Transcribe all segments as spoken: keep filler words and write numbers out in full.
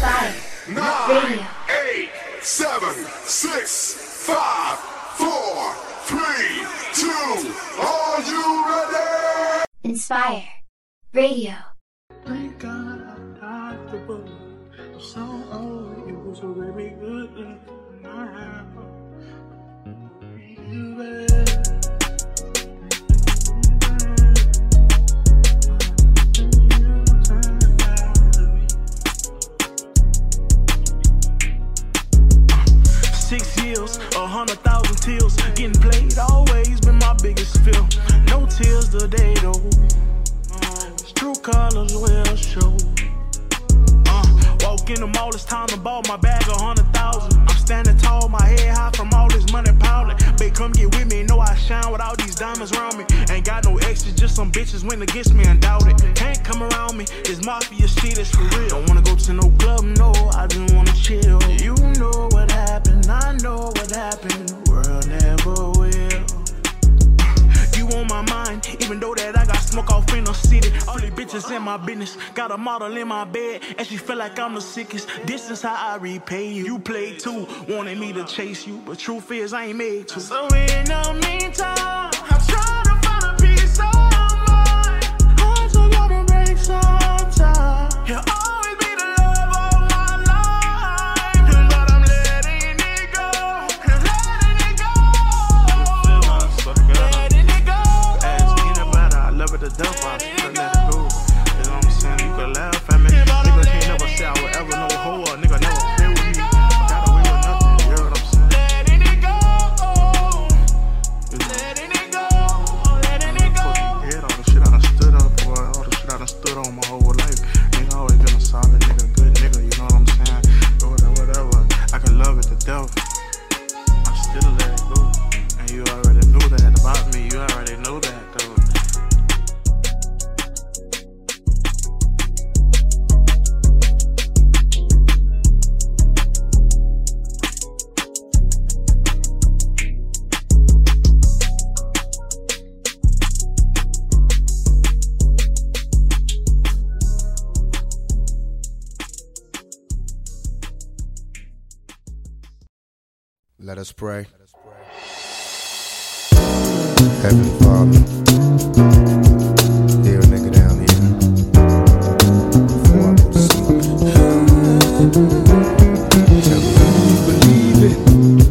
Inspire Radio. Eight, seven, six, five, four, three, two. Are you ready? Inspire Radio. Thank God I'm not the book. I'm so old, you were so very good. You better. Six years, a hundred thousand tears, getting played always been my biggest fear. No tears today though, true colors will show. Uh, walk in the mall, it's time to ball my bag, a hundred thousand. I'm standing tall, my head high from all this money piling. Babe, come get with me, know I shine with all these diamonds around me. Ain't got no exes, just some bitches went against me and doubted. Can't come around me, this mafia shit is for real. Don't wanna go to no club, no, I just wanna chill. You know what happened, I know what happened, the world never will. You on my mind, even though that I got smoke off in the city. All these bitches in my business, got a model in my bed, and she feel like I'm the sickest. This is how I repay you. You played too, wanted me to chase you, but truth is I ain't made to. So in the meantime, I'm trying to find a piece of mind. Hearts are gonna break sometime. You'll always be the love of my life, but I'm letting it go, letting it go, letting it go. Ask anybody, I love it to death, I still let it go. You know what I'm saying? You can laugh at me, nigga can't never say I would ever know who a nigga never play with me. Got away with nothing, you hear what I'm saying? Letting it go, letting it go, letting it go. Head, all the shit I done stood up for, all the shit I done stood on my whole life. Nigga always been a solid nigga, good nigga, you know what I'm saying? Whatever, whatever, I can love it to death. I still let it go, and you already knew that about me, you already know that though. Let us pray. Heavenly Father, hear a nigga down here before I go to sleep. Tell me if you believe it.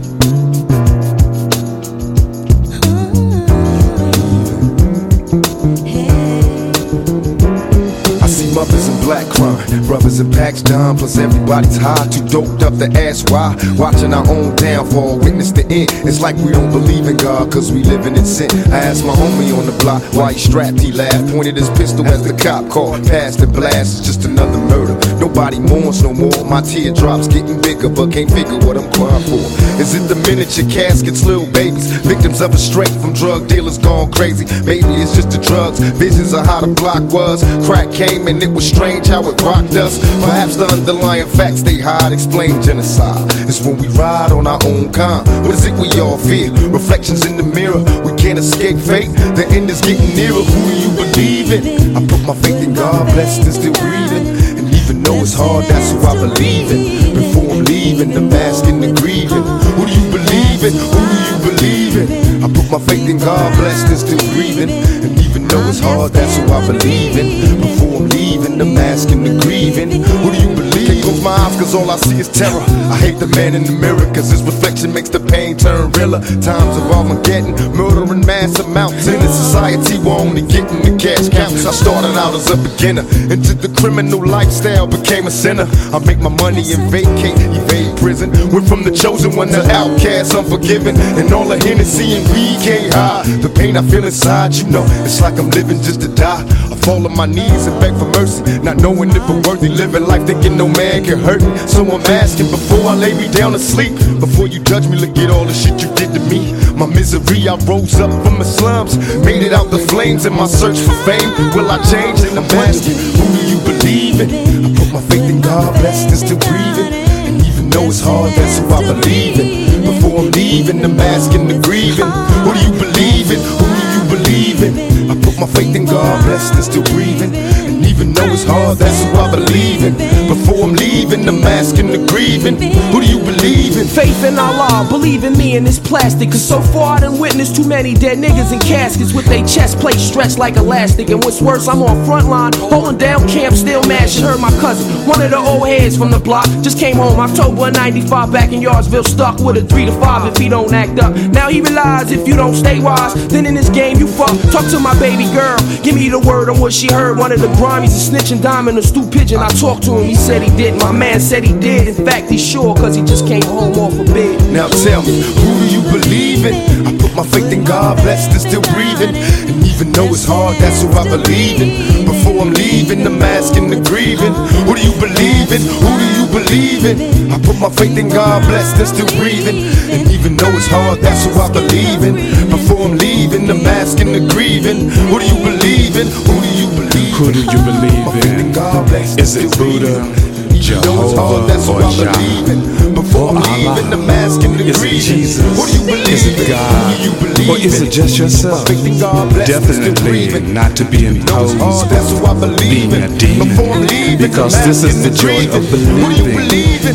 I see mothers in black crying, brothers in packs down, plus everybody's high, too doped up to ask why. Watching our own downfall, witness the end. It's like we don't believe in God, cause we living in sin. I asked my homie on the block why he strapped, he laughed, pointed his pistol as the cop called, passed the blast. It's just another murder, nobody mourns no more. My teardrops getting bigger, but can't figure what I'm crying for. Is it the miniature caskets, little babies, victims of a straight from drug dealers gone crazy? Maybe it's just the drugs, visions of how the block was. Crack came and it was strange how it rocked us. Perhaps the underlying facts they hide explain genocide. It's when we ride on our own kind. What is it we all fear? Reflections in the mirror, we can't escape fate. The end is getting nearer, who do you believe in? I put my faith in God, blessed and still breathing. And even though it's hard, that's who I believe in. Before I'm leaving, the mask and the grieving. Who do you believe in? Who do you believe in? I put my faith in God, blessed and still breathing. And even though it's hard, that's who I believe in. Before I'm leaving, the mask and the grieving. Who do you believe? Can't close my eyes cause all I see is terror. I hate the man in the mirror cause his reflection makes the pain turn realer. Times of Armageddon, murder in mass amounts. In a society we're only getting the cash counts. I started out as a beginner, into the criminal lifestyle, became a sinner. I make my money and vacate, evade prison. Went from the chosen one to outcast, unforgiven. And all the Hennessy and weed can't hide the pain I feel inside, you know. It's like I'm living just to die. I fall on my knees and beg for mercy, not knowing if I'm worthy. Living life thinking no man can hurt me. So I'm asking before I lay me down to sleep, before you judge me, look at all the shit you did to me. My misery, I rose up from the slums, made it out the flames in my search for fame. Will I change? I'm asking, who do you believe in? I put my faith in God, blessed and still breathing. And even though it's hard, that's who I believe in. Before I'm leaving, the mask and the grieving. Who do you believe in? Who do you believe in? I put my faith in God, blessed and still breathing. And even though it's hard, that's who I believe in. Before I'm leaving, the mask masking the grieving. Who do you believe in? Faith in Allah, believe in me and this plastic. Cause so far I done witnessed too many dead niggas in caskets with their chest plates stretched like elastic. And what's worse, I'm on front line, holding down camp, still mashing. Heard my cousin, one of the old heads from the block, just came home October ninety-five back in Yardsville, stuck with a three to five if he don't act up. Now he realize if you don't stay wise, then in this game you fuck. Talk to my baby girl, give me the word on what she heard. One of the Grammys, a snitching diamond, a stoop pigeon. I talked to him, he said he didn't. My man said he did. In fact, he's sure, cause he just came home off a bed. Now tell me, who do you believe in? I put my faith in God, blessed and still breathing. And even though it's hard, that's who I believe in. Before I'm leaving, the mask and the grieving. Who do you believe in? Who do you believe in? I put my faith in God, blessed and still breathing. And even though it's hard, that's who I believe in. Before I'm leaving, the mask and the grieving. Who do you believe in? Who do you believe in? Who do you believe in? Is it Buddha, Jehovah, or Jah, or Allah? Is it Jesus? Is it God? Or is it just yourself? Definitely not to be imposed being a demon, because this is the joy of believing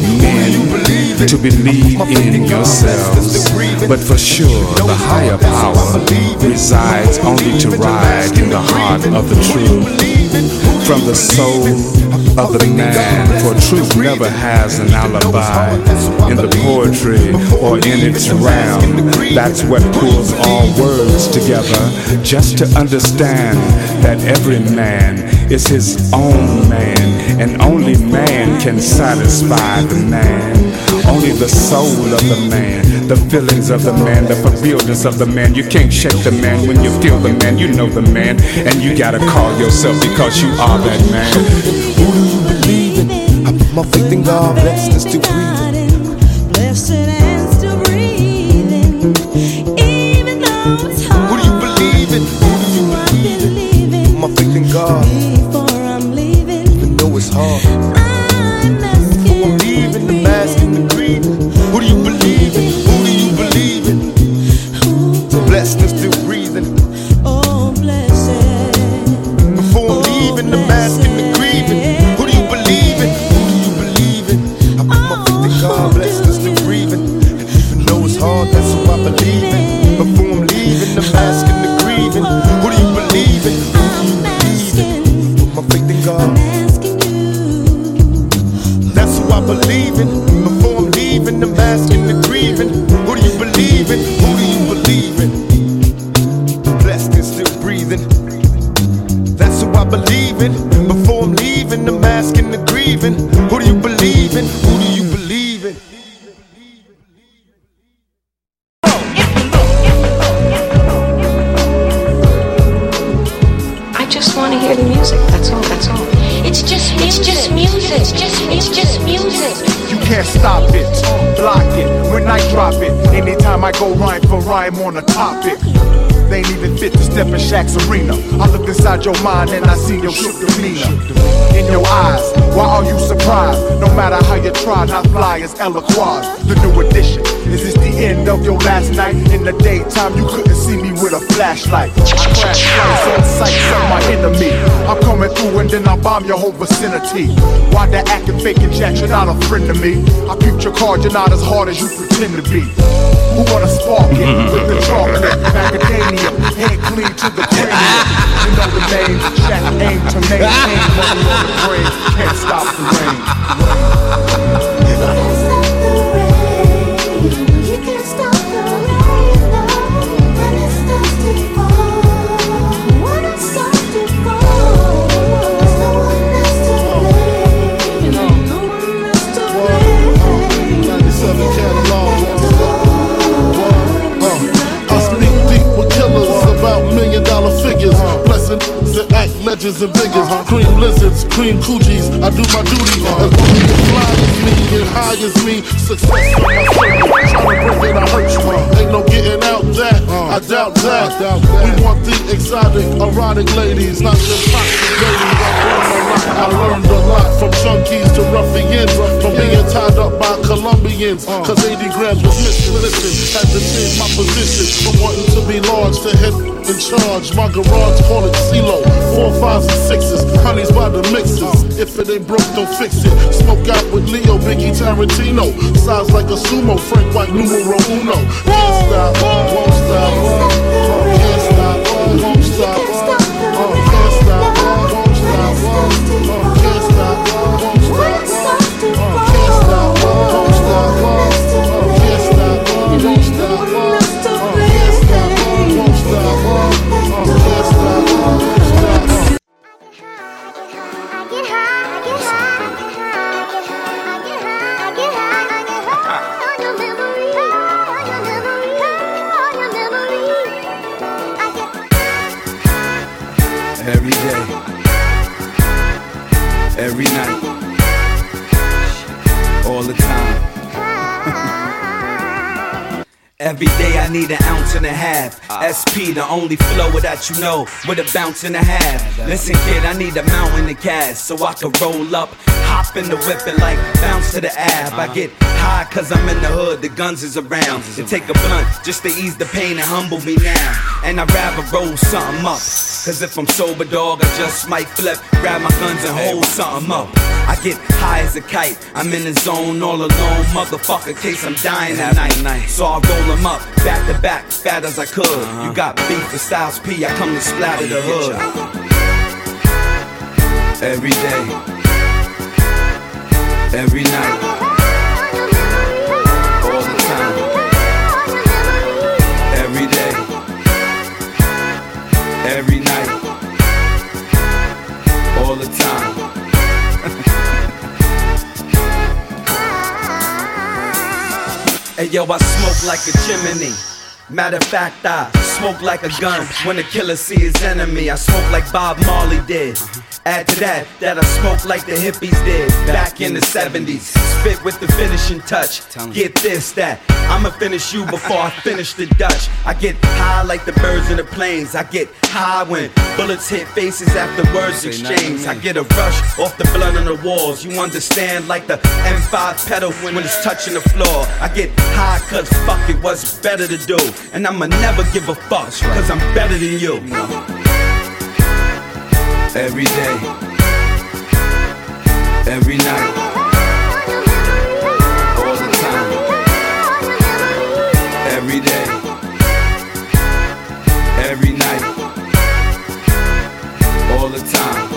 men to believe in yourselves. But for sure, the higher power resides only to ride in the heart of the truth. From the soul of the man, for truth never has an alibi in the poetry or in its realm. That's what pulls all words together, just to understand that every man is his own man, and only man can satisfy the man. Only the soul of the man, the feelings of the man, the fulfillment of the man. You can't shake the man when you feel the man. You know the man, and you gotta call yourself because you are that man. Who do you believe in? I put my faith in God, blessed and still breathing. Blessed and still breathing. Even though it's hard. Who do you believe in? Who do you believe in? Put my faith in God. Before I'm leaving. Even though it's hard. I'm asking. Before I'm leaving, the mask and the grieving. Who do you believe in? Who do you believe in? So blessed and still breathing. Oh, blessed. Before I'm leaving, the mask and the grieving. Who do you believe in? Who do you believe in? I put my faith in God, blessed and still breathing. And even though it's hard, that's who I believe in. Before I'm leaving, the mask and the grieving. Who do you believe in? Who do you believe in? Put my faith in God. That's who I believe in. Before I'm leaving, the mask and the grieving. Who do you believe in? Who do you believe in? Blessed and still breathing. That's who I believe in. Before I'm leaving, the mask and the grieving. Who do you believe in? Who do you believe in? I just want to hear the music. That's all. That's all. It's just music. It's just music. It's just it's just music. You can't stop it, block it, when I drop it. Anytime I go rhyme for rhyme on a topic. They ain't even fit to step in Shaq's arena. I looked inside your mind and I see your shook demeanor. In your eyes, why are you surprised? No matter how you try, not fly as Eloquaz. The new edition, is this the end of your last night? In the daytime, you couldn't see me with a flashlight. I crash flights on sight, set my enemy. I'm coming through and then I bomb your whole vicinity. Why the acting, faking jack, you're not a friend to me. I peeped your card, you're not as hard as you pretend to be. Who wanna spark it with the chocolate? Macadamia, head clean to the cranium. You know the name, Shaq aim to maintain money on the brain. Can't stop the rain. You can't stop the rain, no. When it starts to fall, when it starts to fall, there's no one else to blame. No one else to blame. ninety-seven catalog. I sneak deep with killers about million dollar figures. Blessing that act legends and figures. Cream lizards, cream coochies. I do my duty. As long as you fly as me and high as me, success on my circle. Trying to bring it, I hurt you. Ain't no getting out that. I doubt that. We want the exotic, erotic ladies, not just toxic ladies. I learned a lot from junkies to ruffians, from being tied up by Colombians. aliens, cause eighty grams was missing. Listen, had to change my position from wanting to be large to head in charge. My garage call it CeeLo, four fives and sixes, honeys by the mixes. If it ain't broke, don't fix it. Smoke out with Leo, Biggie, Tarantino. Size like a sumo, Frank White, numero uno. Can't stop, won't stop, uh, can't stop, won't stop, uh, can't stop, won't stop, uh, can't stop, won't stop, uh, can't stop, won't stop, uh, can't stop, won't stop, uh, can't stop, won't stop, uh, can't stop, won't stop. Every day, every night, all the time. Every day I need an ounce and a half. S P, the only flow that you know, with a bounce and a half. Listen kid, I need a mountain of cash so I can roll up, hop in the whip and like bounce to the ab. I get high cause I'm in the hood, the guns is around. To take a blunt just to ease the pain and humble me now. And I'd rather roll something up, cause if I'm sober dog I just might flip, grab my guns and hold something up. I get high as a kite, I'm in the zone all alone, motherfucker, case I'm dying tonight. So I roll them up, back to back, fat as I could. You got beef with Styles P, I come to splatter the hood. Every day, every night, all the time. Every day, every night, all the time. Hey yo, I smoke like a chimney. Matter of fact, I smoke like a gun when the killer see his enemy. I smoke like Bob Marley did. Add to that, that I smoke like the hippies did back in the seventies. Spit with the finishing touch. Get this, that I'ma finish you before I finish the Dutch. I get high like the birds in the planes. I get high when bullets hit faces after words exchange. I get a rush off the blood on the walls. You understand, like the M five pedal when it's touching the floor. I get high cause fuck it, what's better to do. And I'ma never give a fuck cause I'm better than you. Every day, every night, all the time. Every day, every night, all the time.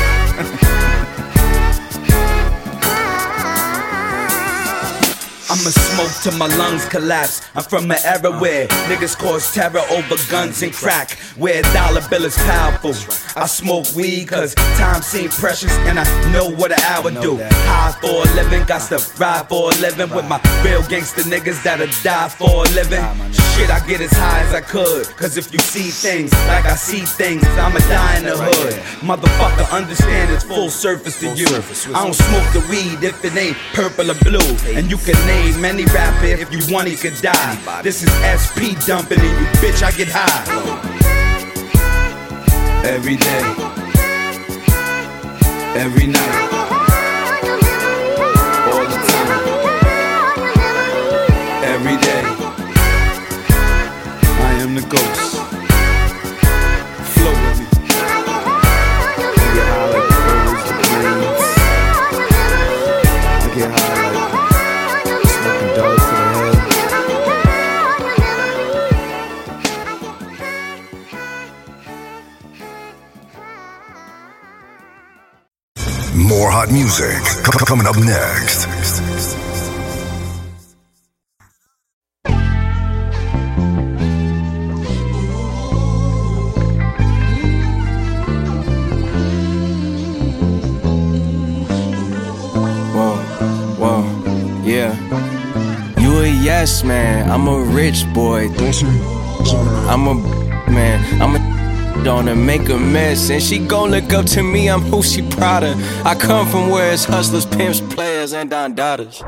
I'ma smoke till my lungs collapse. I'm from an era where niggas cause terror over guns and crack, where a dollar bill is powerful. I smoke weed cause time seems precious and I know what an hour do. High for a living, got to ride for a living with my real gangster niggas that'll die for a living. Shit, I get as high as I could, cause if you see things like I see things, I'ma die in the hood. Motherfucker, understand it's full surface to you. I don't smoke the weed if it ain't purple or blue. And you can name any rapper if you want, he could die. This is S P dumping in you, bitch, I get high. Every day, every night, all the time. Every day, I am the ghost. Flow with me. I get high like the birds, the planes. I get high like smoking dogs to the head. More hot music c- coming up next. Whoa, whoa, yeah. You a yes man, I'm a rich boy. I'm a man, I'm a gonna make a mess, and she gon' look up to me, I'm who she proud of. I come from where it's hustlers, pimps, players, and Don Daughters.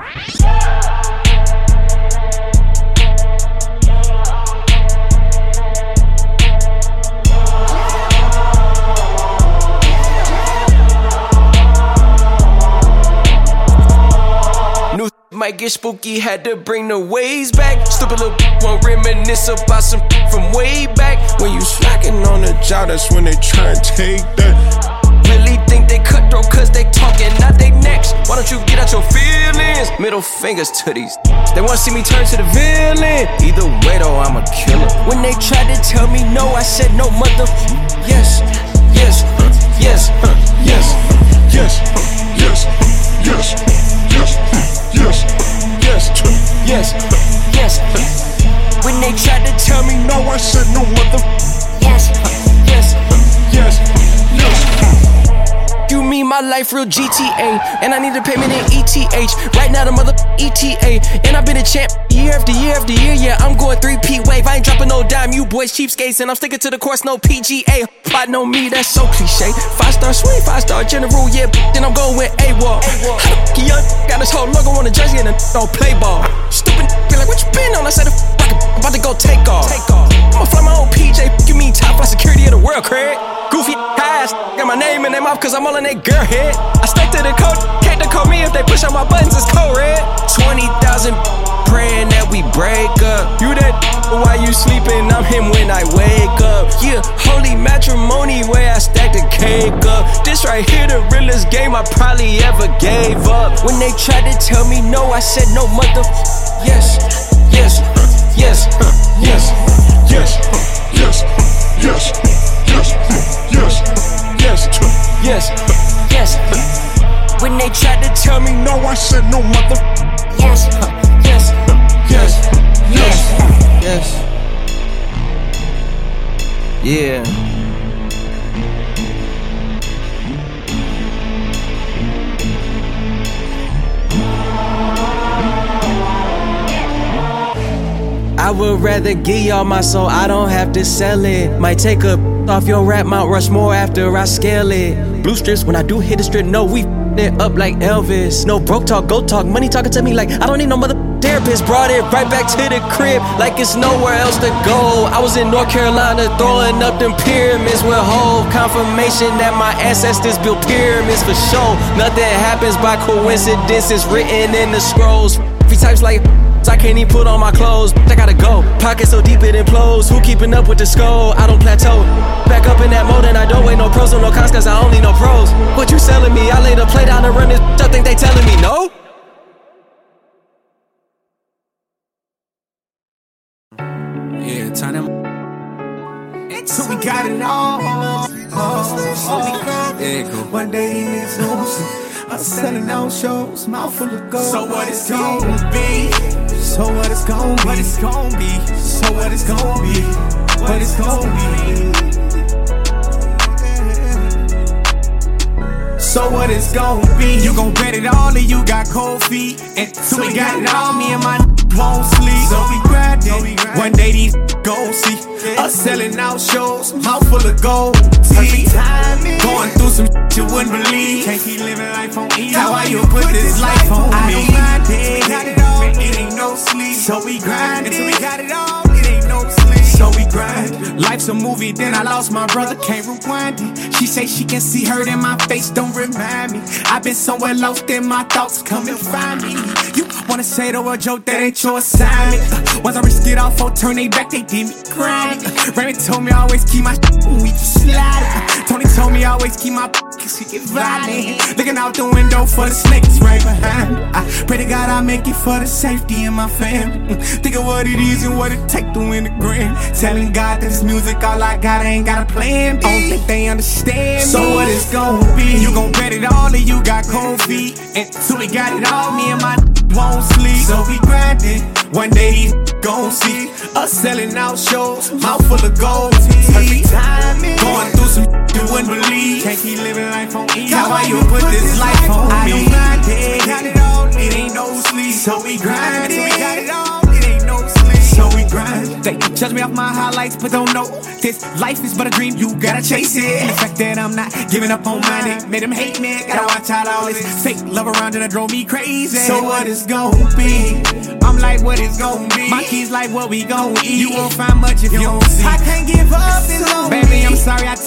New might get spooky, had to bring the waves back. Stupid little won't reminisce about some from way back. When you slacking on the job, that's when they try and take that. Really think they cutthroat cause they talking, not they next. Why don't you get out your feelings? Middle fingers to these. They wanna see me turn to the villain. Either way though, I'm a killer. When they tried to tell me no, I said no, mother. Yes, yes, yes, yes, yes, yes, yes, yes, yes, yes, yes, yes. When they tried to tell me no, I said no, mother. Yes, yes, yes, yes. You mean my life real G T A, and I need a payment in E T H. Right now the mother E T A, and I've been a champ year after year after year. Yeah, I'm going three-P wave. I ain't dropping no dime. You boys cheapskates, and I'm sticking to the course. No P G A. Plot know me, that's so cliche. Five star swing, five star general. Yeah, then I'm going with AWOL. How the f*** young got this whole logo on the jersey and a don't play ball. Stupid be like, what you been on? I said, I'm about to go take off. I'ma fly my own P J. You mean top flight security of the world, Craig? Goofy ass, got my name in their mouth cause I'm all in that girl head. I stuck to the code, can't decode me if they push on my buttons, it's code red. twenty thousand praying that we break up. You that while you sleeping, I'm him when I wake up. Yeah, holy matrimony where I stack the cake up. This right here the realest game I probably ever gave up. When they tried to tell me no, I said no, mother. Yes, yes, yes, yes, yes, yes, yes, yes, yes, yes, yes, yes. When they tried to tell me no, I said no, mother. Yes, yes, yes, yes, yes. Yeah. I would rather give y'all my soul, I don't have to sell it. Might take a off your rap, Mount Rushmore after I scale it. Blue strips, when I do hit the strip, no, we it up like Elvis. No broke talk, go talk, money talking to me like I don't need no mother therapist. Brought it right back to the crib like it's nowhere else to go. I was in North Carolina throwing up them pyramids with whole confirmation that my ancestors built pyramids for sure. Nothing happens by coincidence, it's written in the scrolls. Three types like I can't even put on my clothes, I gotta go. Pocket so deep it implodes. Who keeping up with the skull? I don't plateau. Back up in that mode and I don't wait no pros or no cons cause I only know pros. What you selling me? I lay the play down and run this I think they telling me no? Yeah, turn them. So we got it all. Oh, oh, yeah, cool. One day in this house, I'm selling out shows, mouth full of gold. So what it's gonna be? So what it's gonna be? What it's gonna be? So what it's gonna be? What it's gonna be? So what it's gonna be? You gon' bet it all and you got cold feet. And so we got it all, me and my won't sleep. So we grabbed it. One day these gon' see us selling out shows, mouth full of gold. Every time going through some shit you wouldn't believe. Can't keep living life on easy. That's why you put this life on me. I don't mind it, got it all, it ain't no sleep. So we grind it, so we got it all, it ain't no sleep. So we grind. Life's a movie, then I lost my brother, can't rewind it. She say she can see hurt in my face, don't remind me. I've been somewhere lost in my thoughts, come and find me. You wanna say to a joke that ain't your assignment. uh, Once I risk it off, or turn they back, they did me grind. uh, Raymond told me I always keep my shit when we slide. uh, Tony told me I always keep my cause he get violent. Looking out the window for the snakes right behind me. I pray to God I make it for the safety of my family. uh, Think of what it is and what it take to win the grand. Telling God that this music all I got, I ain't got a plan B. I don't think they understand me. So what it's gonna be? You gon' bet it all and you got cold feet. And so we got it all, me and my won't sleep. So we grindin'. One day these gon' see us selling out shows, mouth full of gold. Every time going through some you wouldn't believe. Can't keep living life on easy. That's why you put this life on me. I don't mind it, got it all, it ain't no sleep. So we grindin', so we got it all, it ain't no sleep. So we grind. They judge me off my highlights, but don't know this life is but a dream. You gotta chase it. And the fact that I'm not giving up on mine, it made them hate me. Gotta watch out all this fake love around and it drove me crazy. So what it's gonna be? I'm like, what it's gonna be? My kids like, what we gonna eat? You won't find much if you don't see. I can't give up this long. Baby, I'm sorry I tell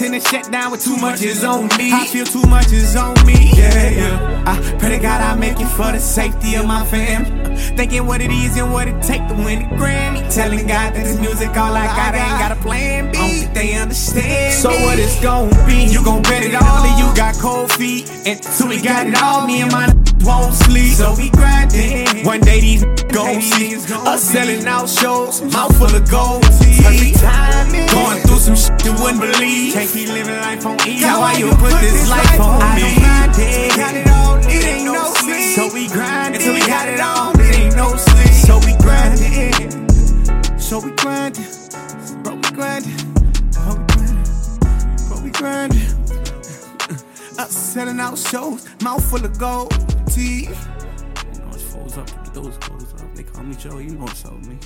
and shut down with too much is on me. I feel too much is on me. Yeah, yeah. I pray to God I make it for the safety of my fam. Thinking what it is and what it take to win the Grammy. Telling God that this music all I got, I ain't got a plan B. I don't think they understand. So what it's gon' be? You gon' bet it all, and you got cold feet. And so we got it all, me and my won't sleep. So we grindin'. One day these gon' see us selling out shows, mouth full of gold teeth. Going through some shit you wouldn't believe. Can't keep living life on easy. God, why you put this life on me? I don't got it all, it ain't no sleep. So we grindin'. Until we got it all, it ain't no sleep. So we grindin'. So we grindin'. Bro, we grindin'. Bro, we grindin'. Bro, we grindin'. Us selling out shows, mouth full of gold teeth. You know it's foes up to get those clothes up. They call me Joe, you know it's me.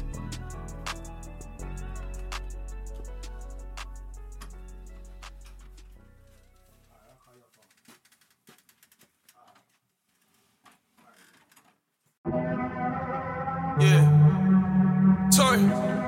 Yeah. Sorry.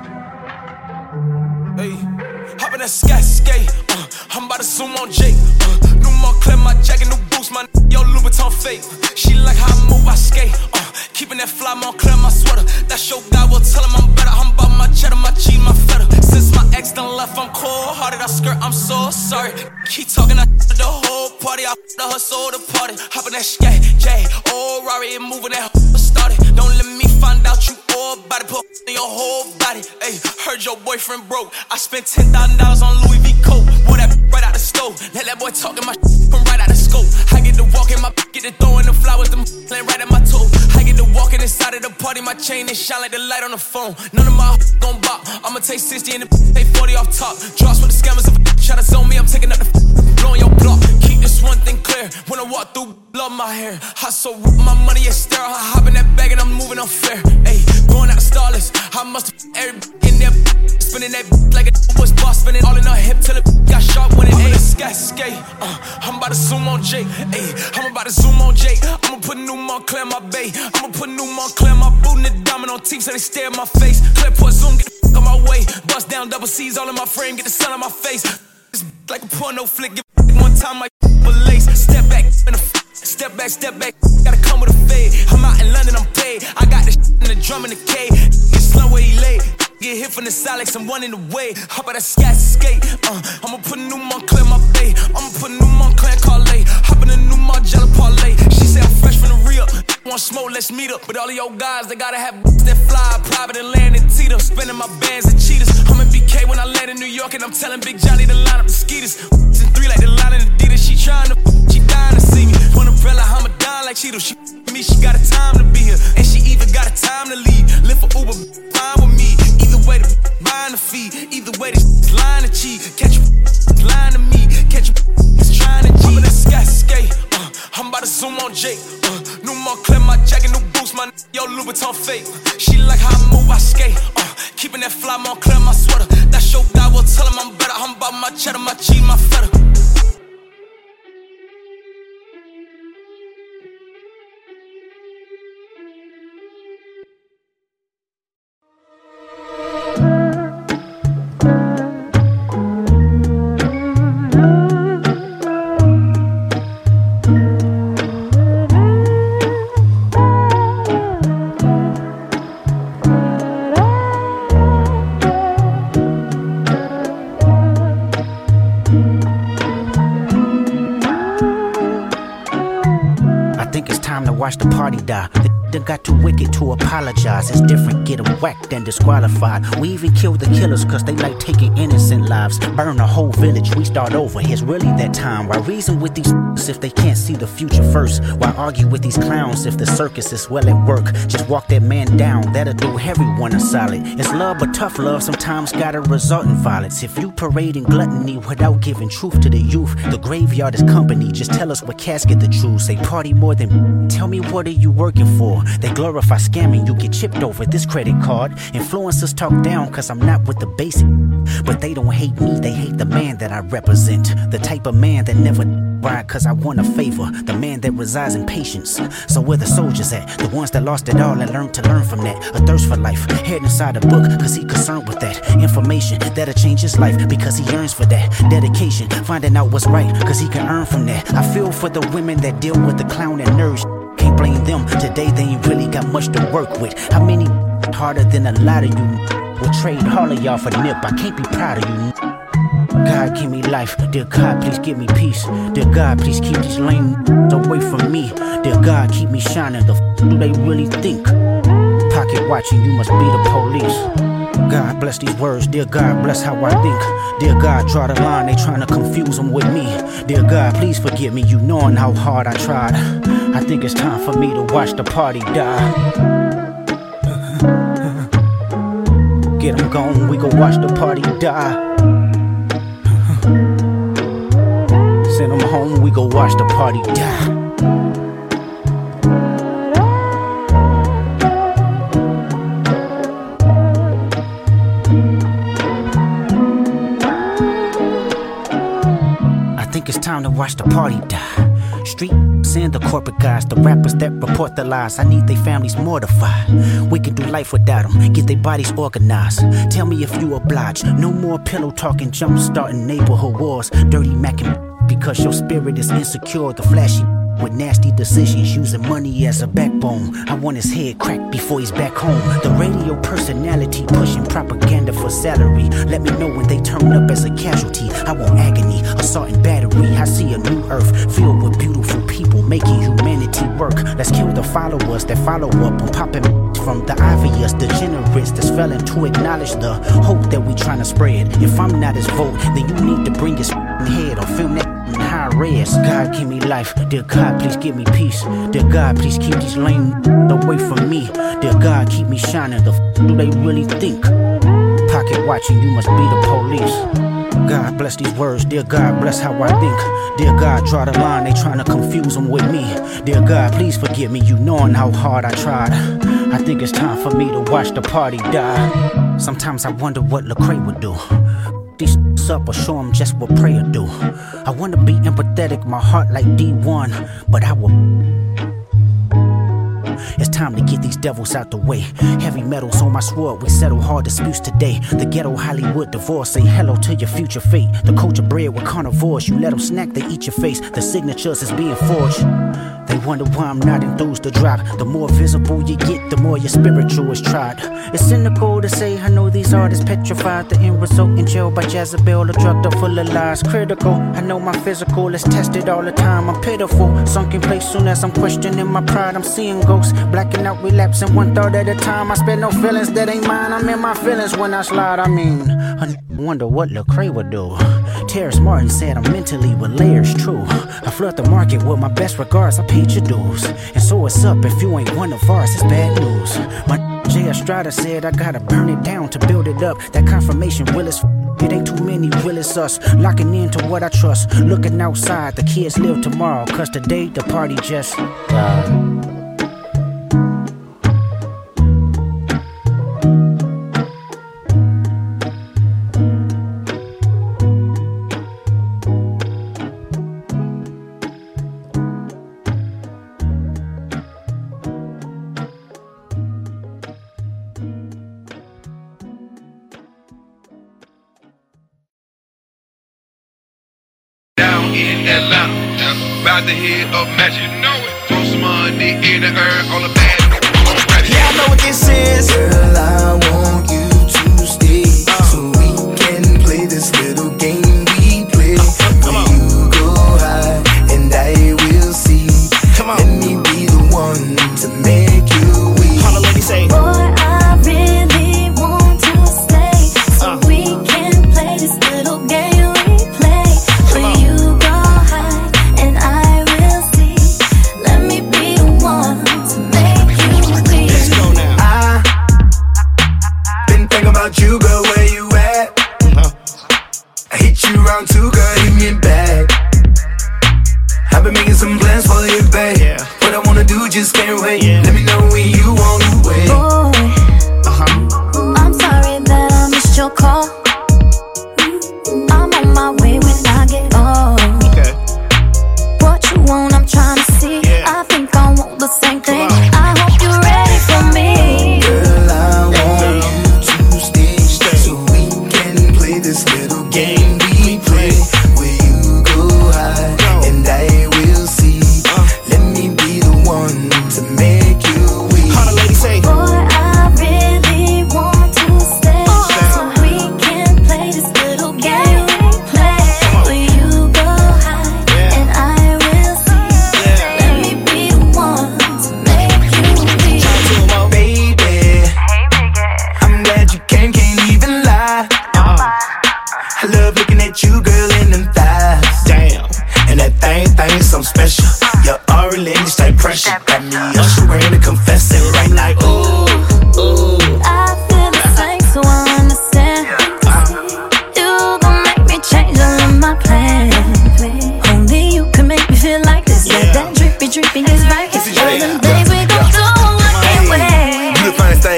Hey. Hop in that sky skate. Uh, I'm about to zoom on Jake. Uh, new Montclair, my jacket, new boots, my n- yo Louboutin fake. She like how I move, I skate. Uh, keeping that fly, Montclair, my sweater. That's your guy, will tell him I'm better. I'm about my cheddar, my cheese, my feta. Since my ex done left, I'm cold hearted. I skirt, I'm so sorry. Keep talking, I the whole party. I the her soul, the party. Hop in that skate, J. Oh, Rari, and moving that h- started. Don't let me find out you all about it. Put in your whole body. Ayy, heard your boyfriend broke. I spent ten thousand dollars on Louis V coat. Wore that right out the stove. Let that boy talk in my from right out the scope. I get to walk in my get to throwing the flowers, them laying right at my toe. I get to walking inside of the party. My chain and shine like the light on the phone. None of my gon' bop. I'ma take sixty and the take forty off top. Drops with the scammers. If a try to zone me, I'm taking up the blowing your block. Keep this one thing clear. When I walk through, love my hair. I so rip my money is sterile. I hop in that bag and I'm moving unfair. Ayy, going out starless. I must have every in there spinning that like a was boss spinning all in her hip till it got sharp when it ain't sky skate. Uh, I'm about to zoom on Jake. Ayy, I'm about to zoom on Jake. I'ma put new Montclair in my bay. I'ma put new Montclair in my boot and the diamond on team so they stare at my face. Clipboard zoom, get the f on my way. Bust down double C's all in my frame, get the sun on my face. It's like a porno flick. Get one time my lace. Step back in the f- step back, step back. Gotta come with a fade. I'm out in London, I'm paid. I got the in the drum in the cave. Get slung where he lay. Get hit from the side like some one in the way. Hop out that sky skate. Uh, I'ma put a new Montclair in my bay. I'ma put a new Montclair in Carlet. Hop in a new Margiela parlay. She say I'm fresh from the re-up. Want smoke, let's meet up. But all of your guys, they gotta have boots that fly private and land in Tito. Spending my bands and cheetahs. I'm in B K when I land in New York and I'm telling Big Johnny to line up the skeeters. In three like the line in Adidas. She trying to, she dying to see me. One umbrella, I'm a dime like Cheeto. She me, she got a time to be here. And she even got a time to leave. Live for Uber, fine with me. Either way, the buying the fee. Either way, the line to cheat. Catch you lying to me. Catch you trying to cheat. I'm in the sky skate. Uh, I'm about to zoom on Jake. Uh, new Montclair, my jacket, new boots, my yo Louboutin fake. She like how I move, I skate. Uh, keeping that fly, Montclair, my sweater. That's your guy, will tell him I'm better. I'm about my cheddar, my cheese, my feta. Watch the party die. They got too wicked to apologize. It's different, get them whacked and disqualified. We even kill the killers cause they like taking innocent lives. Burn a whole village, we start over. It's really that time. Why reason with these if they can't see the future first? Why argue with these clowns if the circus is well at work? Just walk that man down, that'll do everyone a solid. It's love but tough love sometimes gotta result in violence. If you parading gluttony without giving truth to the youth, the graveyard is company. Just tell us what casket to choose. Say party more than tell me what are you working for? more. They glorify scamming, you get chipped over this credit card. Influencers talk down cause I'm not with the basic, but they don't hate me, they hate the man that I represent. The type of man that never ride cause I want a favor. The man that resides in patience. So where the soldiers at? The ones that lost it all and learned to learn from that. A thirst for life, head inside a book cause he concerned with that. Information that'll change his life because he yearns for that. Dedication, finding out what's right cause he can earn from that. I feel for the women that deal with the clown and nerds. Can't blame them, today they ain't really got much to work with. How many harder than a lot of you will trade all of y'all for nip? I can't be proud of you. God give me life, dear God please give me peace. Dear God please keep these lame away from me. Dear God keep me shining, the f do they really think? Pocket watching, you must be the police. God bless these words, dear God bless how I think. Dear God draw the line, they tryna confuse them with me. Dear God please forgive me, you knowing how hard I tried. I think it's time for me to watch the party die. Get them gone, we go watch the party die. Send them home, we go watch the party die. I think it's time to watch the party die. Street and the corporate guys, the rappers that report the lies. I need their families mortified. We can do life without them, get their bodies organized. Tell me if you oblige. No more pillow talking, jump starting neighborhood wars. Dirty macking because your spirit is insecure. The flashy with nasty decisions, using money as a backbone. I want his head cracked before he's back home. The radio personality pushing propaganda for salary. Let me know when they turn up as a casualty. I want agony, assault and battery. I see a new earth filled with beautiful people making humanity work. Let's kill the followers that follow up on popping from the obvious degenerates that's failing to acknowledge the hope that we trying to spread. If I'm not his vote, then you need to bring his head or film that in high res. God give me life, dear God please give me peace. Dear God please keep these lame away from me. Dear God keep me shining, the f do they really think? Pocket watching, you must be the police. God bless these words, dear God bless how I think. Dear God draw the line, they tryna confuse them with me. Dear God please forgive me, you knowing how hard I tried. I think it's time for me to watch the party die. Sometimes I wonder what Lecrae would do. These up or show him just what prayer do. I wanna be empathetic, my heart like D one, but I will. It's time to get these devils out the way. Heavy metals on my sword, we settle hard disputes today. The ghetto Hollywood divorce, say hello to your future fate. The culture bred with carnivores, you let them snack, they eat your face. The signatures is being forged. They wonder why I'm not enthused to drop. The more visible you get, the more your spiritual is tried. It's cynical to say I know these artists petrified. The end result in jail by Jezebel, a drugged up full of lies. Critical, I know my physical is tested all the time. I'm pitiful, sunk in place soon as I'm questioning my pride. I'm seeing ghosts, blacking out, relapsing one thought at a time. I spare no feelings that ain't mine. I'm in my feelings when I slide. I mean, I wonder what Lecrae would do. Terrence Martin said I'm mentally with layers, true. I flood the market with my best regards, I paid your dues. And so it's up if you ain't one of ours, it's bad news. My Jay Estrada said I gotta burn it down to build it up. That confirmation will is f- it ain't too many, will it's us. Locking into what I trust, looking outside, the kids live tomorrow. Cause today the party just died. In Atlanta, about to hit up magic, you know it. Throw some money in the air, all the bad. Yeah, I know what this is. Girl, I want you to stay uh. so we can play this little game we play. Uh, Where you go high and I will see. Come on. Let me be the one to make you weak. All the ladies say, boy, I really want to stay so uh. we can play this little game we play. Where you go high and I will see. Let me be the one to make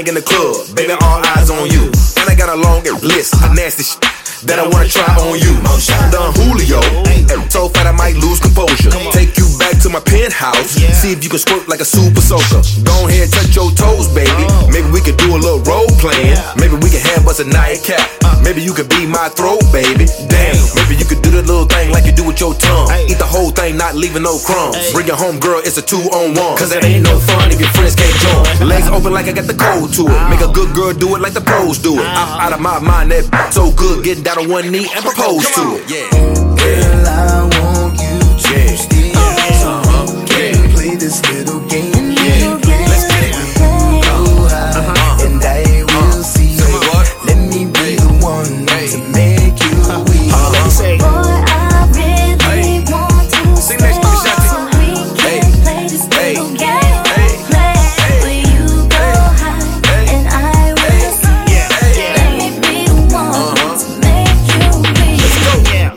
bang in the club, baby, all eyes on you. And I got a long list of nasty shit that I wanna try on you. Don Julio, so fat I might lose composure. Take you back to my penthouse, see if you can squirt like a super soaker. Go ahead, touch your toes, baby. Maybe we could do a little role playing. Maybe we can have us a nightcap. Maybe you could be my throat, baby. Damn, maybe you could do the little thing like you do with your tongue. Eat the whole thing, not leaving no crumbs. Bring it home, girl, it's a two on one. Cause that ain't no fun if your friends can't join. Legs open like I got the code to it. Make a good girl do it like the pros do it. I'm out of my mind, that so good. Getting down on one knee and propose to it. Yeah. Girl, I want you to stay. Uh-huh. Can we play this little game? Yeah. Let's get it. Go high, uh-huh. And I will see. Let me be the one hey. to make you weak. Uh-huh. Say, boy, I really hey. want to sing that shit, so we can hey. play this hey. little game. Hey. Play hey. where you go hey. high, hey. and I will hey. see. Yeah. Hey. Let me be the one uh-huh. to make you weak. Let's go. Yeah.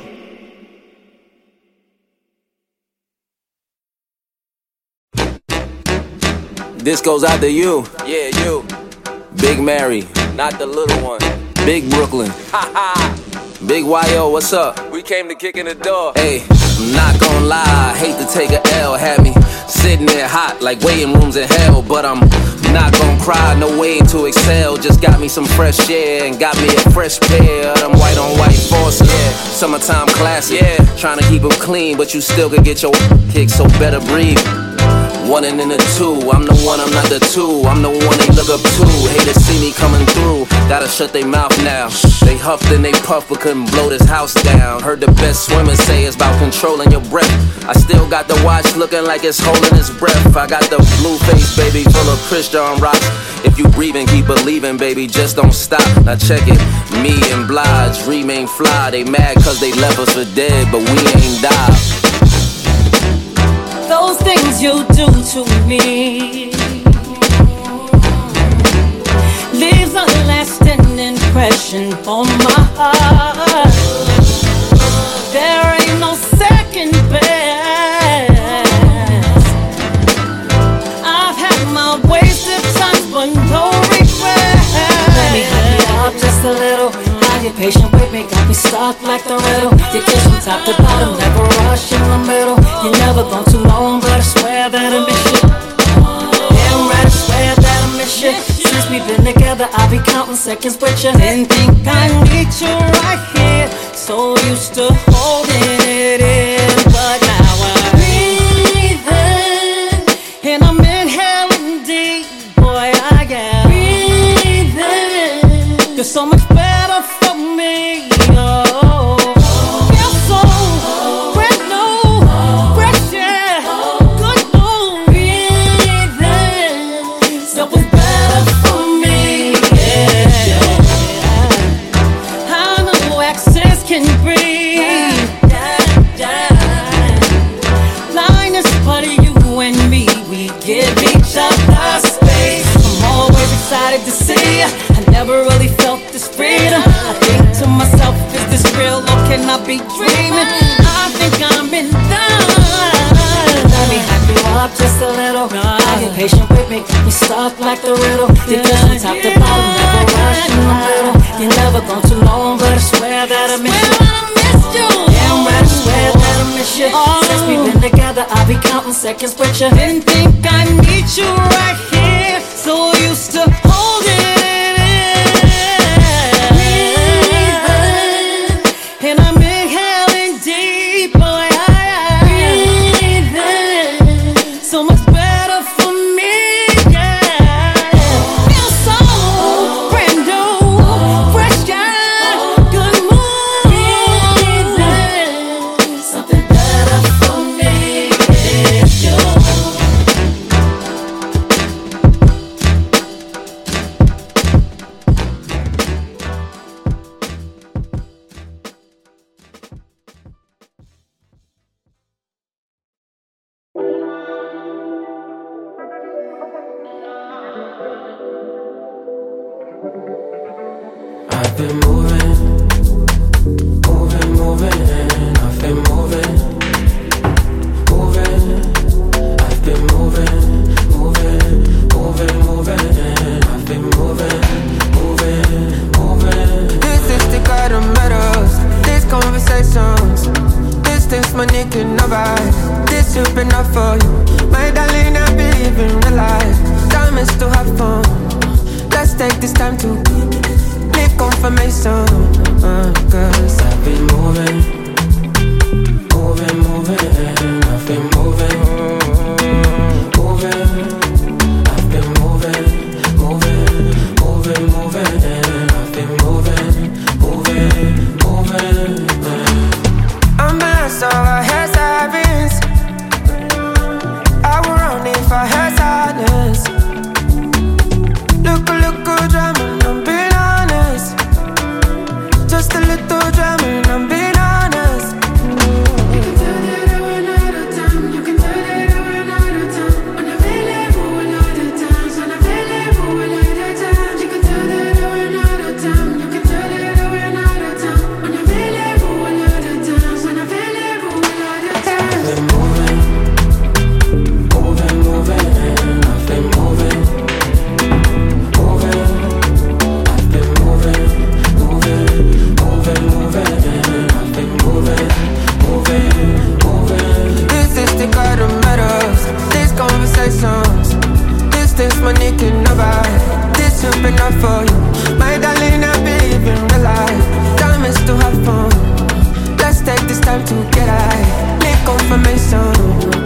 This goes out to you. Yeah, you. Big Mary, not the little one. Big Brooklyn. Ha ha. Big Y O, what's up? We came to kick in the door. Hey, I'm not gonna lie, I hate to take a L. Had me sitting there hot like waiting rooms in hell. But I'm not gonna cry, no way to excel. Just got me some fresh air and got me a fresh pair of them white on white forces. Yeah, summertime classic. Yeah, trying to keep them clean, but you still could get your kick, so better breathe. One and in the two, I'm the one, I'm not the two. I'm the one they look up to. Hate to see me coming through, gotta shut their mouth now. They huffed and they puffed but couldn't blow this house down. Heard the best swimmers say it's about controlling your breath. I still got the watch looking like it's holding its breath. I got the blue face, baby, full of Christian rocks. If you breathing, keep believing, baby, just don't stop. Now check it, me and Blige remain fly. They mad cause they left us for dead, but we ain't died. Those things you do to me leaves a lasting impression on my heart. There ain't no second best. I've had my wasted times, but no regrets. Let me hype you up just a little. Now you're patient with me, got me stuck like the riddle. You kiss from top to bottom, never rush in the middle. You never gone too long, but I swear that I miss you. Damn right, I swear that I miss you. Since we've been together, I'll be counting seconds with you. Didn't think I need you right here, so used to holding it in, but now I'm breathing, and I'm inhaling deep. Boy, I am breathing. You're so much better for me. Oh, feel so brand new, fresh air, good mood. Breathing, something better for me. Yeah, I know access can breathe. Blindness, but you and me, we give each other space. I'm always excited to see you. I never really felt this freedom. I think to myself, is this real or can I be dreaming? I think I'm in love. Let me hype you up just a little. Are you patient with me? You stuck like the riddle. You kiss from top to bottom, never rush in the middle. You never gone too long, but I swear that I miss you. Damn right, I swear that I miss you. Since we've been together, I'll be counting seconds with you. Didn't think I need you right here, so used to holding it in. And I'm inhaling deep, boy, I am breathing. So much better for me, yeah. Feel so brand new, fresh air, good mood. Breathing, something better for me, it's you. I've been moving, moving, moving. I've been moving, moving. I've been moving, moving, moving, moving. I've been moving. time to make confirmation. Uh, Cause I've been moving, moving, moving. I've been moving, moving. I've been moving, moving, moving, moving. I've been moving, moving, moving. I'm bad, so I had sirens. I would run if I had sadness. Look, look, good drama, I'm being honest. Just a little drama, and I'm being honest. You can tell that I run out of time. You can tell that I run out of time. Unavailable a lot of times. Unavailable a lot of times. You can tell that I run out of time. You can tell that I run out of time. Unavailable a lot of times. Unavailable a lot of times. I've been moving, moving, moving. I've been moving, moving. I've been moving, moving, moving, moving. I've been moving, moving, moving. This is the kind of matters. These conversations. This, this money can never. This should be enough for you. My darling, I believe in real life. Time is to have fun. Let's take this time to get high. Make confirmation.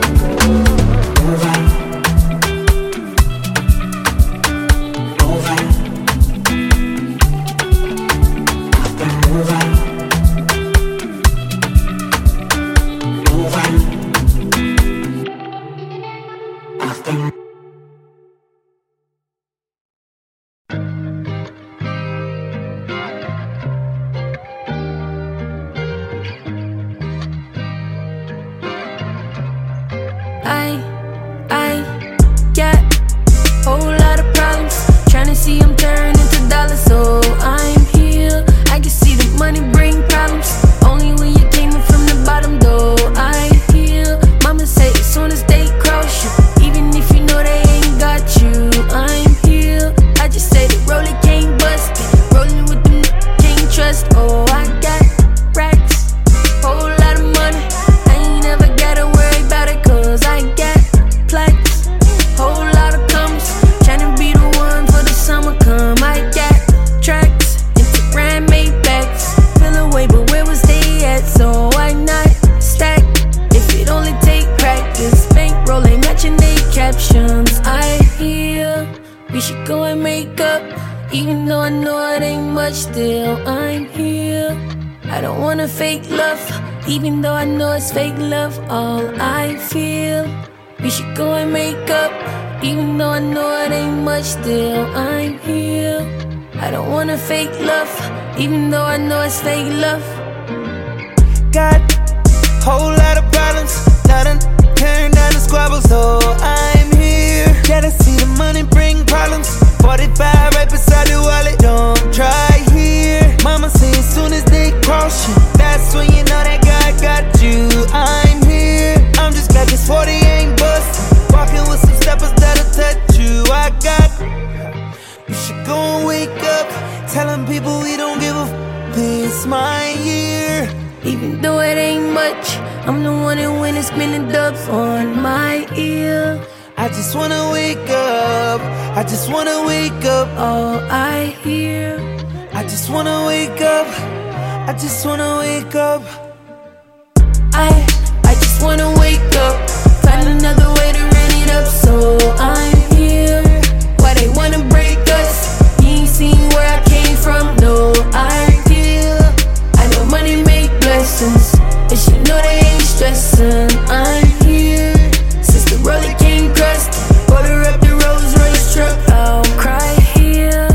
I, I got a whole lot of problems. Tryna see them turn into dollars, so I'm here. I can see the money bring problems. Only when you came in from the bottom, though. I hear mama say as soon as they cross you, even if you know they ain't got you, I'm here. I just say the roller can't bust it. Rolling with them can't trust. Oh, I got racks, whole lot of money. I ain't never gotta worry about it, cause I got plaques, whole lot of commas. Tryna be the one for the summer come. I got tracks, Instagram made backs. Feel away, but where was they at? So why not stack? If it only take practice. Bankroll ain't matching they captions. I hear we should go and make up. Even though I know it ain't much, still I'm here. I don't wanna fake love, even though I know it's fake love. All I feel, we should go and make up. Even though I know it ain't much, still I'm here. I don't wanna fake love, even though I know it's fake love. Got a whole lot of problems. Now done tearing down the squabbles, so I'm here. Gotta see the money bring problems. forty-five right beside the wallet, don't try here. Mama say as soon as they cross you, that's when you know that God got you. I'm here. I'm just glad this forty ain't bustin'. Walking with some steppers that'll touch you. I got. You should go and wake up. Telling people we don't give a f. This my year. Even though it ain't much, I'm the one that when it's spinning dubs on my ear. I just wanna wake up. I just wanna wake up. All I hear. I just wanna wake up. I just wanna wake up. I I just wanna wake up. Find another way to run it up. So I'm here. Why they wanna break us? You ain't seen where I came from. No idea. I know money make blessings, but you know they ain't stressing. I'm here. Since the roller came crust, order up the Rolls Royce truck. I'll cry here.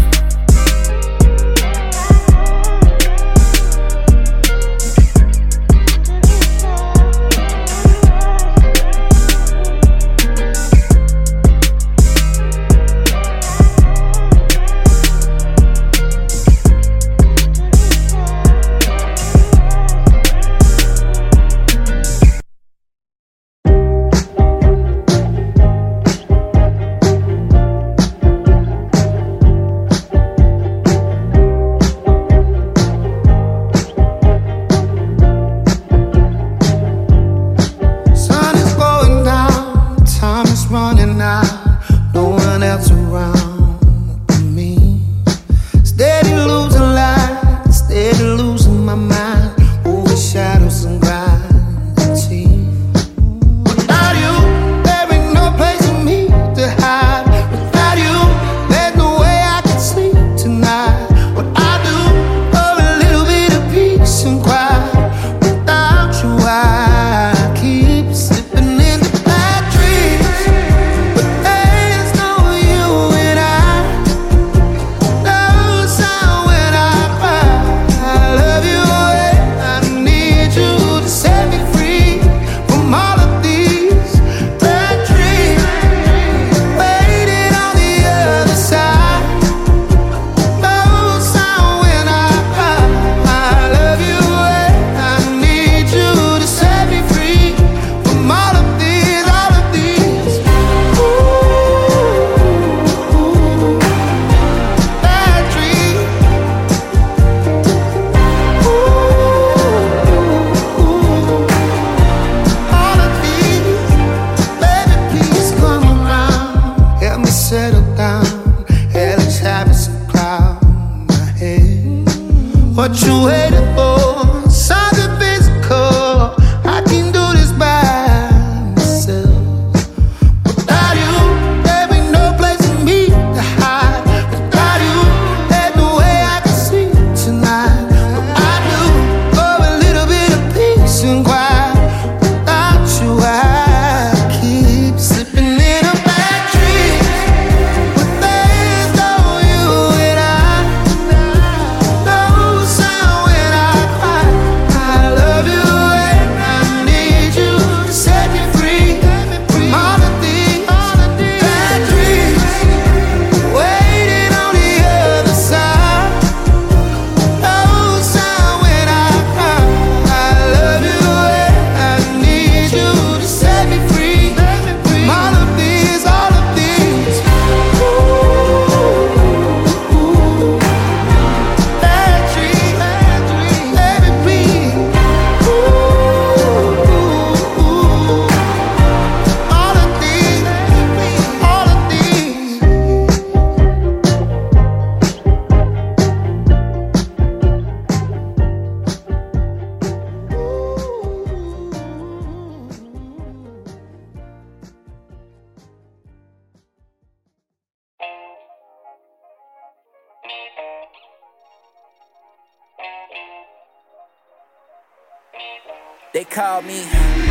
what you waiting for? Something physical. I can do this by myself. Without you, there be no place for me to hide. Without you, there's no way I can sleep tonight. But I do for a little bit of peace and quiet. Without you, I keep slipping in a bad dream. But there's no you and I. No sound when I cry. I love you and I need you to set me free from all the things, bad dreams waiting on the other side. No sound when I cry. I love you and I need you to set me free from all of these, all of these. Ooh, bad dreams, bad dreams, let me breathe. Ooh, all of these, all of these. They call me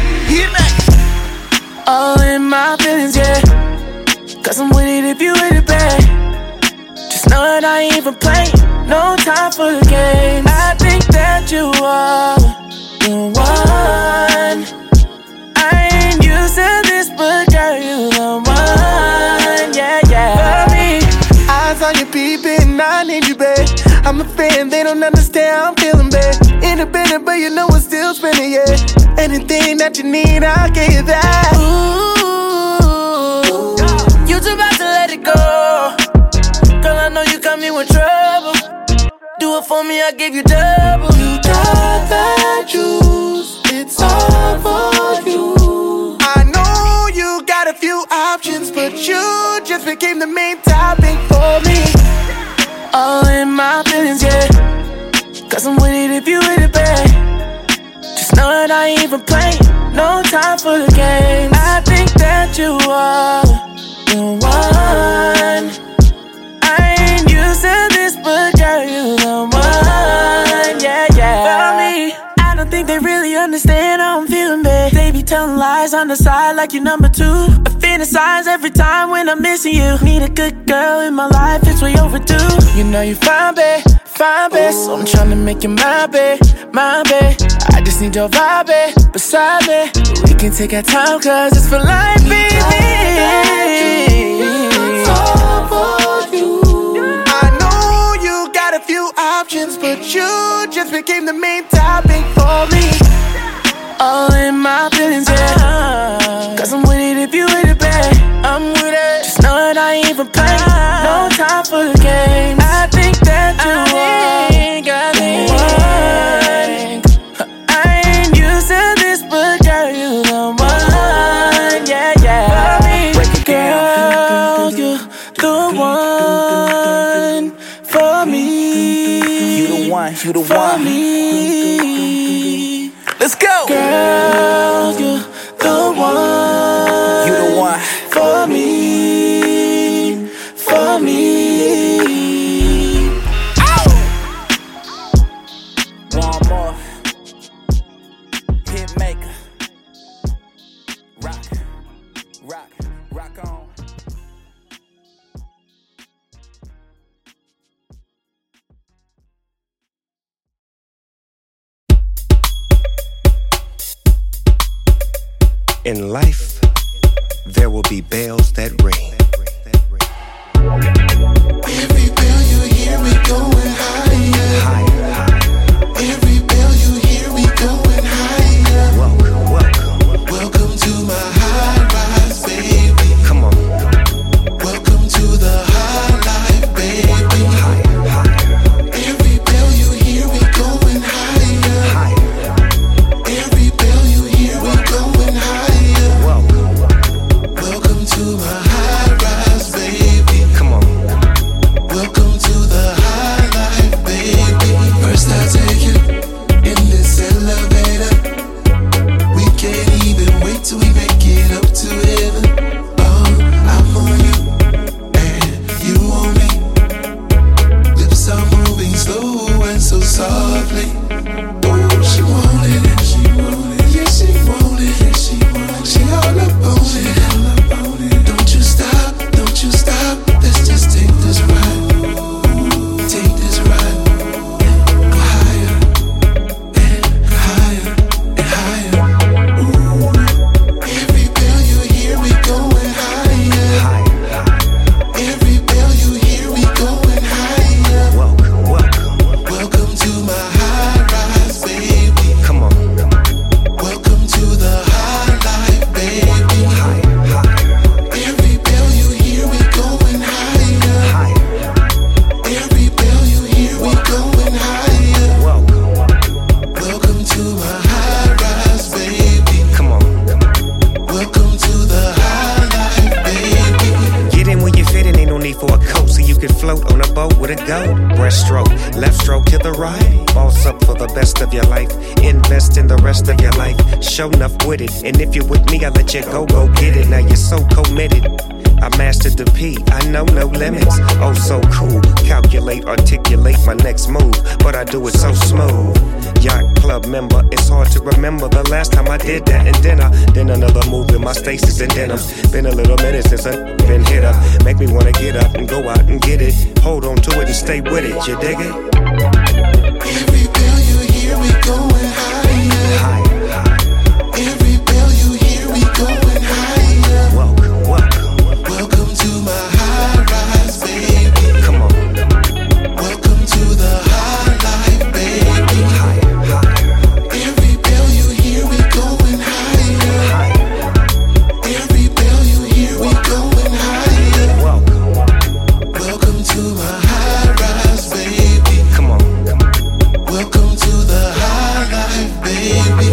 all in my feelings, yeah. Cause I'm with it if you with it, babe. Just know that I ain't even playing. No time for the game. I think that you are the one. I ain't used to this, but girl, you the one. Yeah, yeah. For me, eyes on you peeping, I need you, babe. I'm a fan, they don't understand how I'm feeling, babe. Independent, but you know I'm still spinning, yeah. Anything that you need, I'll give you that. Ooh, you too about to let it go. Girl, I know you got me with trouble. Do it for me, I'll give you double. You got that juice, it's all for you. I know you got a few options, but you just became the main topic for me. All in my feelings, yeah. Cause I'm with it if you with it, babe. Just know that I ain't even playing. No time for the games. I think that you are the one. I ain't used to this, but girl, you the one. Yeah, yeah. For me, I don't think they really understand how I'm feeling, babe. They be telling lies on the side like you're number two. I fantasize every time when I'm missing you. Need a good girl in my life, it's way overdue. You know you fine, babe. Fine, babe, so I'm tryna make you my babe, my babe. I just need your vibe, babe, beside me. We can take our time, cause it's for life, baby. It's all for you. I know you got a few options, but you just became the main topic for me. All in my feelings, yeah. Cause I'm with it if you with it, babe. I'm with it. Just know that I ain't even playing. No time for the game. I think that you are the one. I ain't used to this, but girl, you the one. Yeah, yeah. Girl, you the one for me. You the one, you the one. For me. Let's go. Girl, you the one. You the one for me. For me. Ow! One more. Hit maker. Rock. Rock. Rock on. In life, there will be bells that ring. Every bell you hear, we going higher. Higher, higher. Every bell you hear, we going higher. Welcome, welcome. Welcome to my high rise, baby. Come on. Welcome to the high life, baby. Higher, higher. Every bell you hear, we going higher. Higher. Every bell you hear, we going higher. Welcome. Welcome to my high could float on a boat with a goat. Breaststroke, left stroke to the right. Boss up for the best of your life. Invest in the rest of your life. Show enough with it. And if you're with me, I'll let you go, go get it. Now you're so committed. I mastered the P, I know no limits. Oh, so cool. Calculate, articulate my next move, but I do it so smooth. Yacht club member, it's hard to remember the last time I did that. And then I, then another move in my stasis and denim. Been a little minute since I been hit up. Make me wanna get up and go out and get it. Hold on to it and stay with it, you dig it? Every bill you hear, we going higher. Higher, higher. Every bill you hear, we going higher. Welcome, welcome. Welcome to my high rise, baby. Come on. Welcome to the high life, baby. Higher, higher. Every bill you hear, we going higher. Higher. Every bill you hear, we going higher. Welcome. Welcome to my high rise, baby. Come on. Welcome to the high life, baby.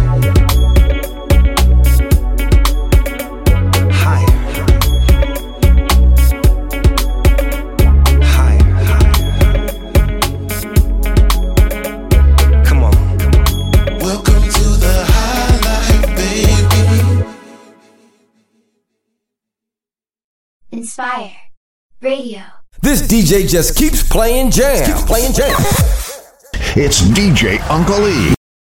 Inspire Radio. This D J just keeps playing jams. Keeps playing jams. It's D J Uncle E.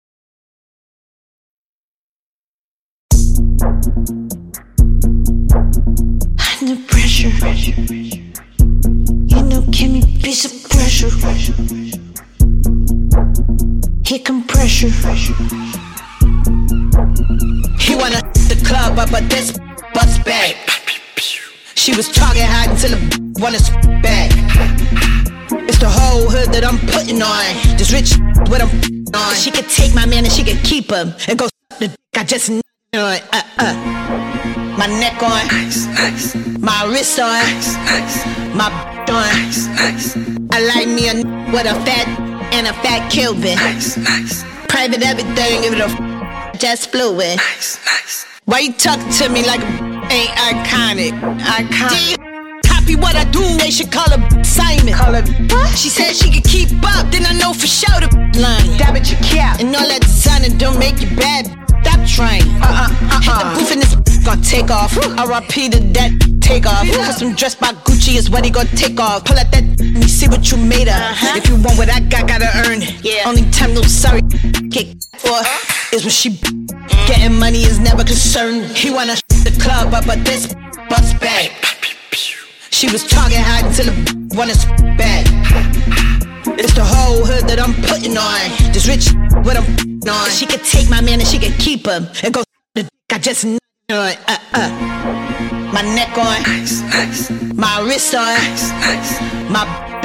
Under pressure, you know, give me piece of pressure. Here come pressure. He wanna the club up, but this bust back. She was talking hot until the wanna back. It's the whole hood that I'm putting on. This rich what I'm on. She could take my man and she could keep him and go the dick I just on. Uh uh. My neck on, my wrist on, my on. I like me a with a fat and a fat Cuban. Private everything, give it a f- just fluid. Why you talk to me like a ain't iconic? Iconic. Copy what I do, they should call her Simon. Call her what? She said she could keep up, then I know for sure the line. That bitch you cap. And all that designer don't make you bad. Stop trying. Uh uh uh. Hit the booth and this gonna take off. R I P to that take off. Custom dressed by Gucci is what he gonna take off. Pull out that and you see what you made of. Uh-huh. If you want what I got, gotta earn it. Yeah. Only time no sorry kick for is when she getting money is never concerned. He wanna the club up, but this bust back. She was talking hot until the wanna back. It's the whole hood that I'm putting on. This rich what I'm on. She could take my man and she could keep him and go the dick I just on. Uh uh. My neck on, my wrist on, my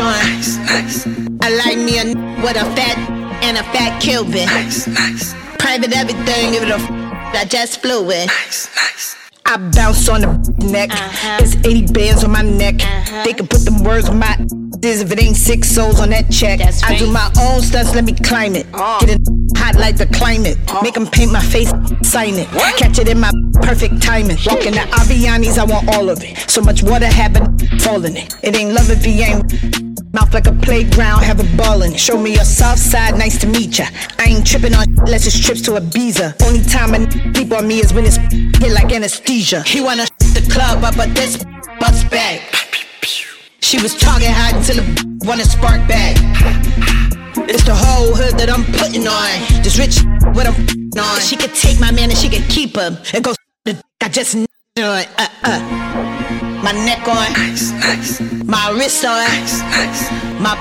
on. I like me a with a fat and a fat Cuban. Private everything, give it a f- that just fluid. I bounce on the neck. Uh-huh. It's eighty bands on my neck. Uh-huh. They can put them words on my if it ain't six souls on that check. That's I right. do my own stunts, let me climb it. Oh. Get it hot like the climate. Oh. Make them paint my face, sign it. What? Catch it in my perfect timing. Walking the Avianis, I want all of it. So much water, have it falling it. It ain't love if he ain't. Mouth like a playground, have a ball in it. Show me your soft side, nice to meet ya. I ain't tripping on unless it's trips to Ibiza. Only time I sleep on me is when it's hit like anesthesia. He wanna the club up, but this bust back. She was talking hot until the wanna spark back. It's the whole hood that I'm putting on. This rich what I'm on. She could take my man and she could keep him and go the dick I just on. Uh uh. My neck on, my wrist on, my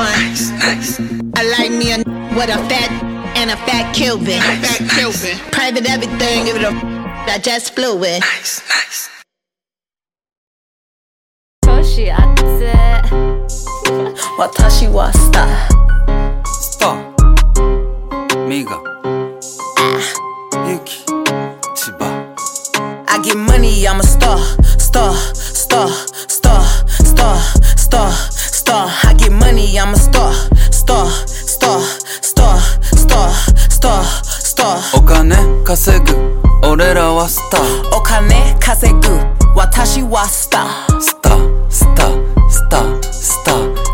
on. I like me a with a fat and a fat Cuban. Fat Cuban. Private everything, give it a that just fluid. Nice, nice. 年あって私はスタースターミガユキ千葉 I get money, I'm a star, star, star, star, star, star, star. I get money, I'm a star, star, star, star, star, star, star. お金稼ぐ俺らはスターお金稼ぐ私はスタースタースタースター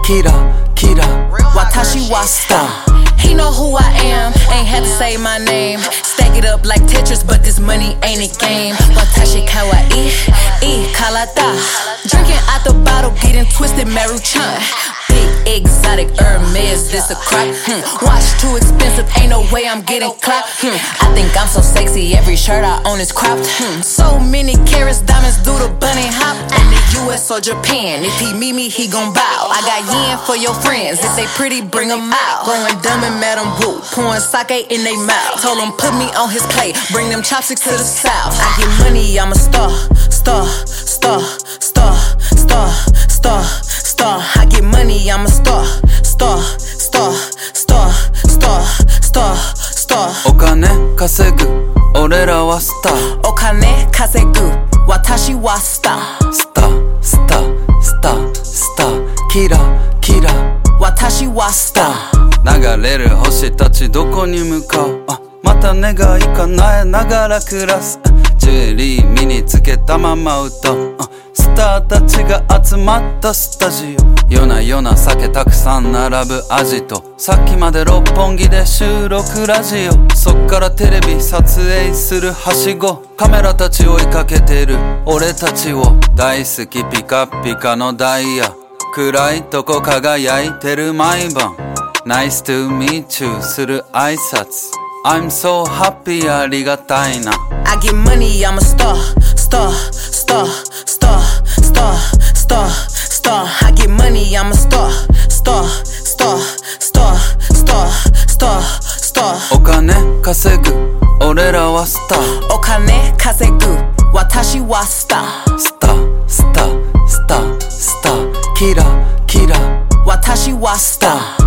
Kira, Kira, Watashi wa star. He know who I am, ain't had to say my name. Stack it up like Tetris, but this money ain't a game. Watashi kawaii, e kalata. Drinking out the bottle, getting twisted, Maruchan. Big exotic Hermes, this a crack. Hmm. Watch too expensive, ain't no way I'm getting clapped. Hmm. I think I'm so sexy, every shirt I own is cropped. Hmm. So many carats, diamonds do the bunny hop. In the U S or Japan, if he meet me, he gon' bow. I got yen for your friends, if they pretty, bring them out. Growing dumb and Madam Wu, pouring sake in they mouth. Told him put me on his plate, bring them chopsticks to the south. I get money, I'm a star, star, star, star, star, star, star. I get money, I'm a star, star, star, star, star, star, star. お金稼ぐ俺らはスター。 お金稼ぐ私はスター。 スタースタースタースター。キラキラ私はスター。流れる星たちどこに向かう。あ、また願い叶えながら暮らす。ジュエリー身につけたまま歌う。あ、スターたちが集まったスタジオ。夜な夜な酒たくさん並ぶアジト。さっきまで六本木で収録ラジオ。そっからテレビ撮影するはしご。カメラたち追いかけてる俺たちを。大好きピカピカのダイヤ。暗いとこ輝いてる毎晩。Nice to meet you する挨拶。I'm so happy ありがたいな。 I get money, I'm a star, star, star, star, star, star, star. I get money, I'm a star, star, star, star, star, star, star. お金稼ぐ俺らはスター。 お金稼ぐ私はスター。 スタースタースタースター。キラキラ私はスター。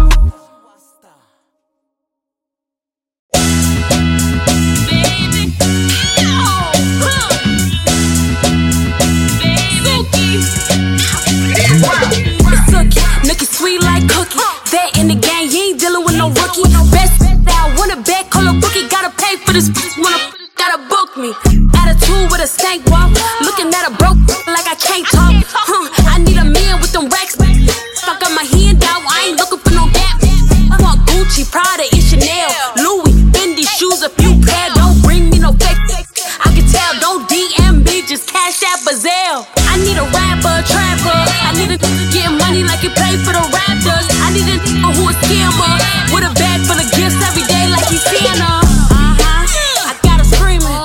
Make it sweet like cookie. That in the game, you ain't dealing with no rookie. Best I want a bad color bookie. Gotta pay for this, wanna gotta book me. Attitude with a stank walk. Looking at a broke like I can't talk. Huh, I need a man with them racks. Fuck up my hand out, I ain't looking for no gap. I want Gucci, Prada, and Chanel. Louis, Fendi shoes, a few pair. Don't bring me no fake. I can tell, don't D M me, just cash out Bazelle. I need a rapper, a trapper. I need a get money like you play for the Raptors. I need a nigga who a scammer with a bag full of gifts every day like he's Santa. Uh-huh. I gotta scream it.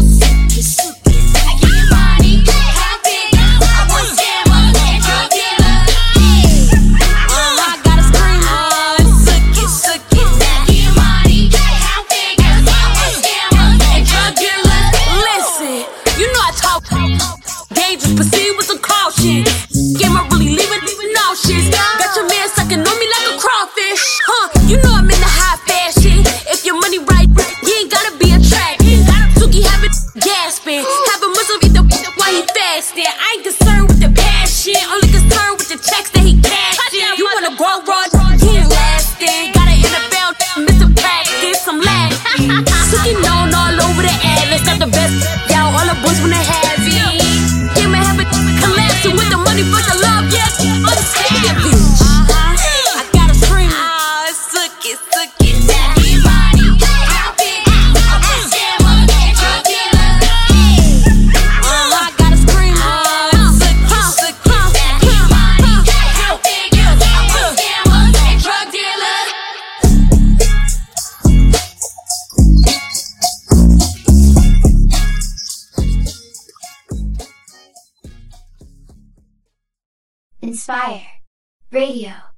Proceed with some caution. Game I really leave it, leaving nauseous. Got your man sucking on me like a crawfish. Huh, you know I'm in the high fashion. If your money right, you ain't gotta be attractive. Suki have it gasping. Have a Muslim eat the while he fasting. I ain't concerned with the passion. Only concerned with the checks that he cashing. You wanna grow raw, he ain't lasting. Got an N F L, missing practice, I'm laughing. Suki known all over the atlas. Got the best, y'all, all the boys wanna have it. With the money, but the love, yes, understandably. Uh-huh. I gotta scream. Ah, suck it, suck it. I gotta scream. Ah, suck it, suck Inspire Radio.